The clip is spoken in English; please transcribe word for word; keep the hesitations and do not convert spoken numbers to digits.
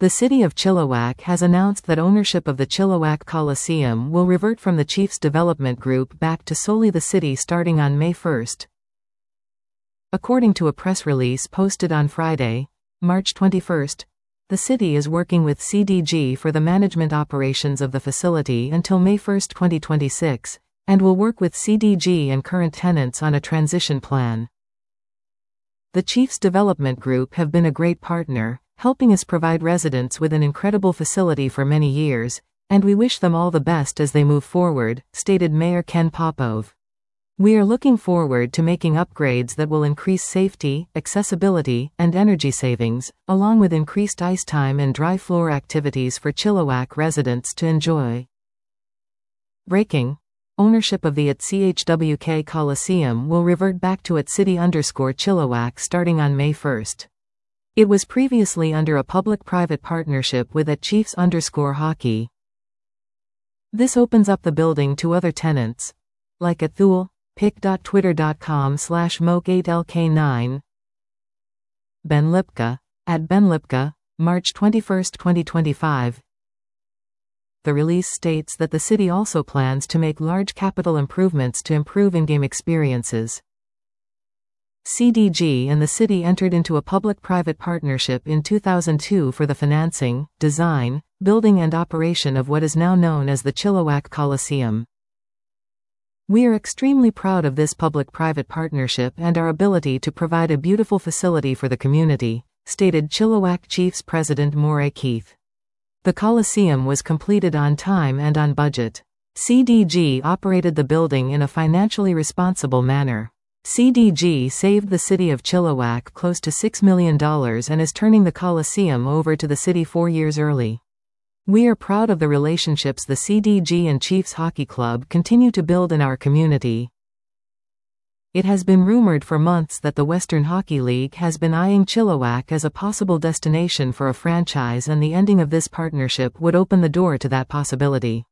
The city of Chilliwack has announced that ownership of the Chilliwack Coliseum will revert from the Chiefs Development Group back to solely the city starting on May first. According to a press release posted on Friday, March twenty-first, the city is working with C D G for the management operations of the facility until May first, twenty twenty-six, and will work with C D G and current tenants on a transition plan. The Chiefs Development Group have been a great partner, helping us provide residents with an incredible facility for many years, and we wish them all the best as they move forward, stated Mayor Ken Popove. We are looking forward to making upgrades that will increase safety, accessibility, and energy savings, along with increased ice time and dry floor activities for Chilliwack residents to enjoy. Breaking. Ownership of the at C H W K Coliseum will revert back to at City underscore Chilliwack starting on May first. It was previously under a public-private partnership with at Chiefs underscore Hockey. This opens up the building to other tenants, like at Thule, pic.twitter.com slash moke8lk9, Ben Lipka, at Ben Lipka, March twenty-first, twenty twenty-five. The release states that the city also plans to make large capital improvements to improve in-game experiences. C D G and the city entered into a public-private partnership in two thousand two for the financing, design, building and operation of what is now known as the Chilliwack Coliseum. We are extremely proud of this public-private partnership and our ability to provide a beautiful facility for the community, stated Chilliwack Chiefs President Moray Keith. The Coliseum was completed on time and on budget. C D G operated the building in a financially responsible manner. C D G saved the city of Chilliwack close to six million dollars and is turning the Coliseum over to the city four years early. We are proud of the relationships the C D G and Chiefs Hockey Club continue to build in our community. It has been rumored for months that the Western Hockey League has been eyeing Chilliwack as a possible destination for a franchise, and the ending of this partnership would open the door to that possibility.